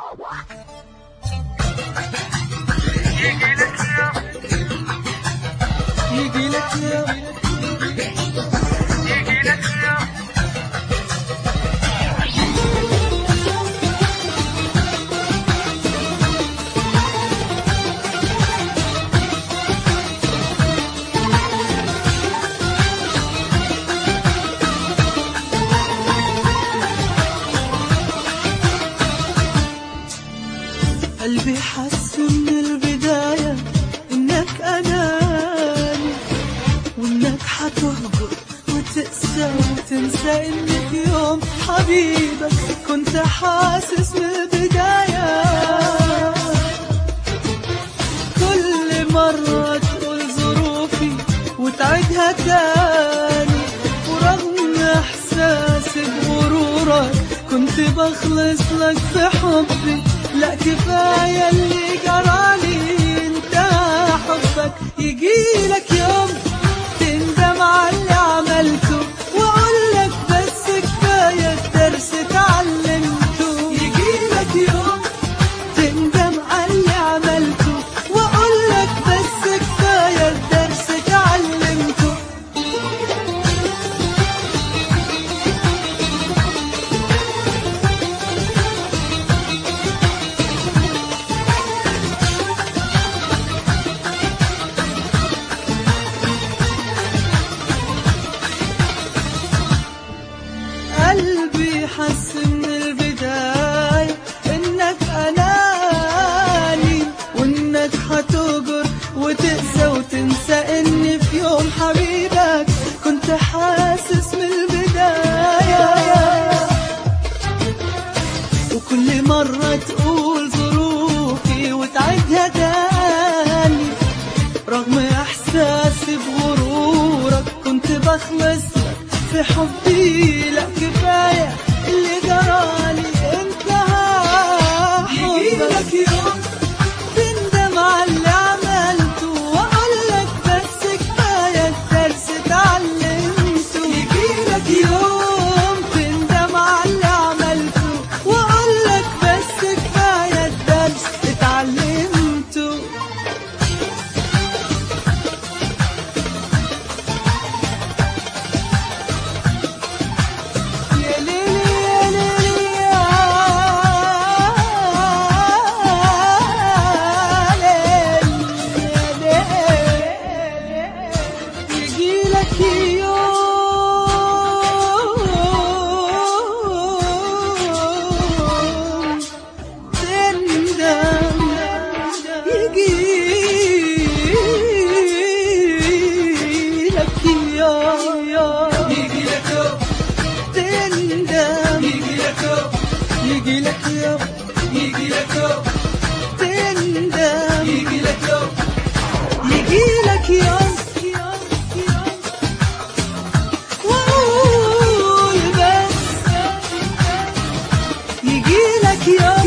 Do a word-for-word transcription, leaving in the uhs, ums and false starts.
يجيلك يوم يجيلك يوم قلبي حس من البداية إنك أناني، وإنك حتهجر وتقسى وتنسى إنك يوم حبيبك كنت حاسس من البداية. كل مرة تقول ظروفي وتعيدها تاني، ورغم إحساسي بغرورك كنت بخلص لك في حبي. لا كفاية اللي جرالي انتهى حبك. يجيلك يوم تندم على اللي عملته واقولك بس كفاية الدرس اتعلمته. يجيلك يوم تندم على اللي عملته واقولك بس كفاية الدرس اتعلمته. قلبي حس من البداية إنك أناني، وإنك حتهجر وتقسى وتنسى إني في يوم حبيبك كنت حاسس من البداية. وكل مرة تقول ظروفي وتعيدها تاني، رغم إحساسي بغرورك كنت بخلص في حبي. لا كفاية اللي جرالي انتهى حبك. يجيلك يوم تندم على اللي عملته واقولك بس كفاية الدرس اتعلمته. يجيلك يوم تندم على اللي عملته واقولك بس كفاية الدرس اتعلمته. يجيلك يوم يجيلك يوم تندم، يجيلك يوم يجيلك يوم وأقول بس يجيلك يوم